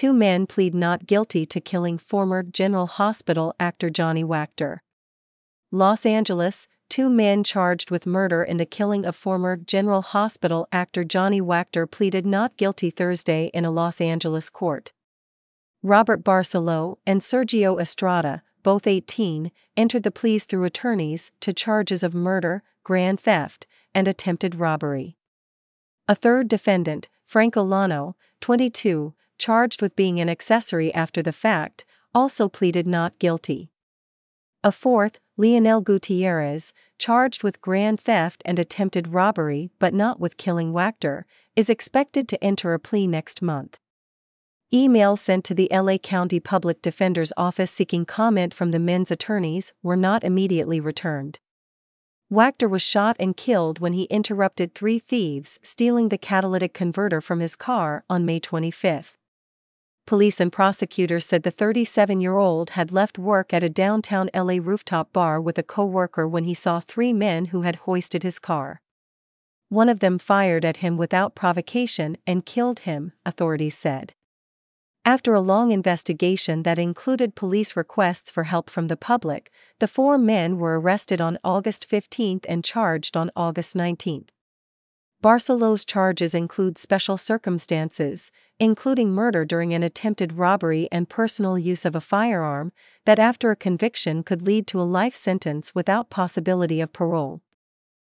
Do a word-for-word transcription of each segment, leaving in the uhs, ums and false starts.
two men plead not guilty to killing former General Hospital actor Johnny Wachter. Los Angeles, two men charged with murder in the killing of former General Hospital actor Johnny Wachter pleaded not guilty Thursday in a Los Angeles court. Robert Barcelo and Sergio Estrada, both eighteen, entered the pleas through attorneys to charges of murder, grand theft, and attempted robbery. A third defendant, Frank Olano, twenty-two, charged with being an accessory after the fact, also pleaded not guilty. A fourth, Leonel Gutierrez, charged with grand theft and attempted robbery but not with killing Wachter, is expected to enter a plea next month. Emails sent to the L A County Public Defender's Office seeking comment from the men's attorneys were not immediately returned. Wachter was shot and killed when he interrupted three thieves stealing the catalytic converter from his car on May twenty-fifth. Police and prosecutors said the thirty-seven-year-old had left work at a downtown L A rooftop bar with a co-worker when he saw three men who had hoisted his car. One of them fired at him without provocation and killed him, authorities said. After a long investigation that included police requests for help from the public, the four men were arrested on August fifteenth and charged on August nineteenth. Barcelo's charges include special circumstances, including murder during an attempted robbery and personal use of a firearm, that after a conviction could lead to a life sentence without possibility of parole.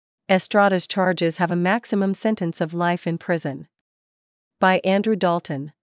Estrada's charges have a maximum sentence of life in prison. By Andrew Dalton.